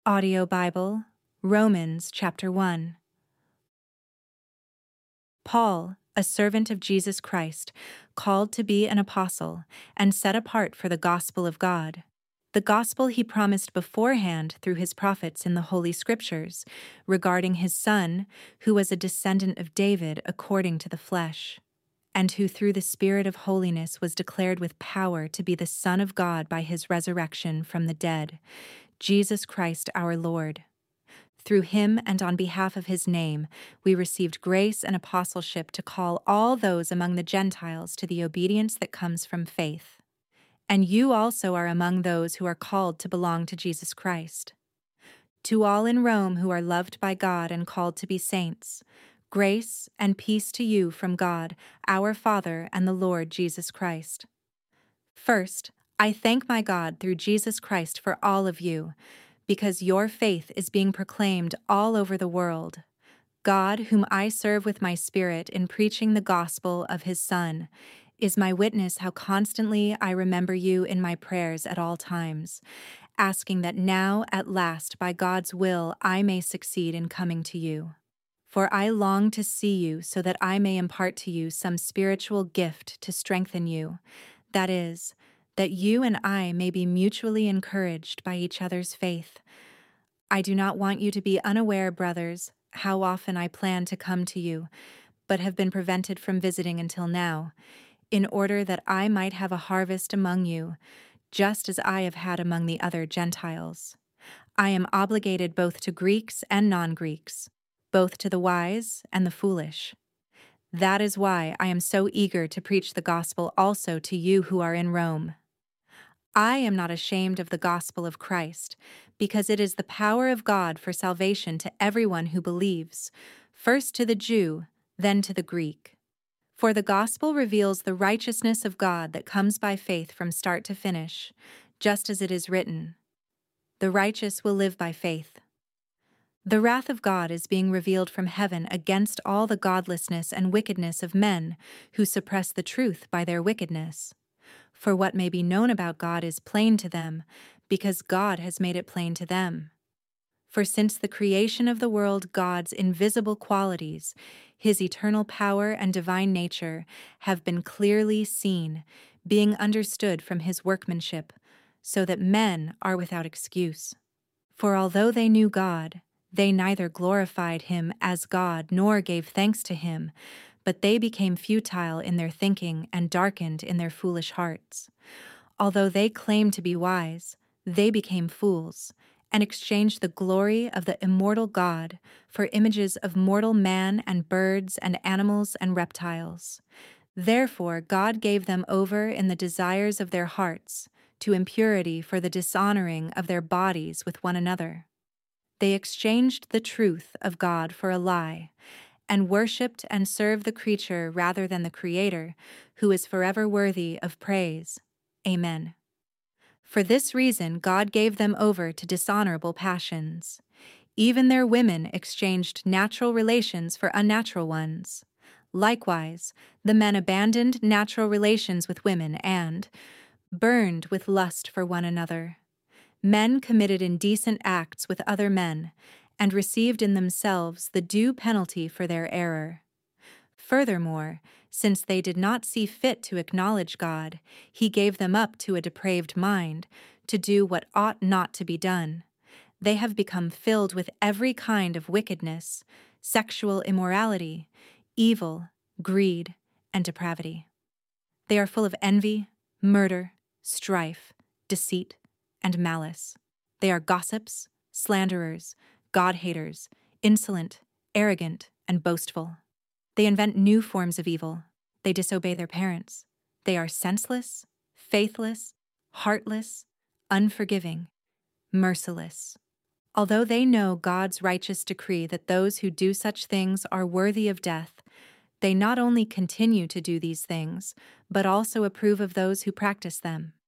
Audio Bible, Romans chapter 1. Paul, a servant of Jesus Christ, called to be an apostle and set apart for the gospel of God, the gospel he promised beforehand through his prophets in the Holy Scriptures, regarding his Son, who was a descendant of David according to the flesh, and who through the Spirit of holiness was declared with power to be the Son of God by his resurrection from the dead, Jesus Christ our Lord. Through him and on behalf of his name, we received grace and apostleship to call all those among the Gentiles to the obedience that comes from faith. And you also are among those who are called to belong to Jesus Christ. To all in Rome who are loved by God and called to be saints, grace and peace to you from God, our Father, and the Lord Jesus Christ. First, I thank my God through Jesus Christ for all of you, because your faith is being proclaimed all over the world. God, whom I serve with my spirit in preaching the gospel of his Son, is my witness how constantly I remember you in my prayers at all times, asking that now, at last, by God's will, I may succeed in coming to you. For I long to see you so that I may impart to you some spiritual gift to strengthen you, that is, that you and I may be mutually encouraged by each other's faith. I do not want you to be unaware, brothers, how often I plan to come to you, but have been prevented from visiting until now, in order that I might have a harvest among you, just as I have had among the other Gentiles. I am obligated both to Greeks and non-Greeks, both to the wise and the foolish. That is why I am so eager to preach the gospel also to you who are in Rome. I am not ashamed of the gospel of Christ, because it is the power of God for salvation to everyone who believes, first to the Jew, then to the Greek. For the gospel reveals the righteousness of God that comes by faith from start to finish, just as it is written, "The righteous will live by faith." The wrath of God is being revealed from heaven against all the godlessness and wickedness of men who suppress the truth by their wickedness. For what may be known about God is plain to them, because God has made it plain to them. For since the creation of the world, God's invisible qualities, his eternal power and divine nature, have been clearly seen, being understood from his workmanship, so that men are without excuse. For although they knew God, they neither glorified him as God nor gave thanks to him, but they became futile in their thinking and darkened in their foolish hearts. Although they claimed to be wise, they became fools, and exchanged the glory of the immortal God for images of mortal man and birds and animals and reptiles. Therefore God gave them over in the desires of their hearts to impurity for the dishonoring of their bodies with one another. They exchanged the truth of God for a lie, and worshipped and served the creature rather than the Creator, who is forever worthy of praise. Amen. For this reason God gave them over to dishonorable passions. Even their women exchanged natural relations for unnatural ones. Likewise, the men abandoned natural relations with women and burned with lust for one another. Men committed indecent acts with other men, and received in themselves the due penalty for their error. Furthermore, since they did not see fit to acknowledge God, he gave them up to a depraved mind, to do what ought not to be done. They have become filled with every kind of wickedness, sexual immorality, evil, greed, and depravity. They are full of envy, murder, strife, deceit, and malice. They are gossips, slanderers, God-haters, insolent, arrogant, and boastful. They invent new forms of evil. They disobey their parents. They are senseless, faithless, heartless, unforgiving, merciless. Although they know God's righteous decree that those who do such things are worthy of death, they not only continue to do these things, but also approve of those who practice them.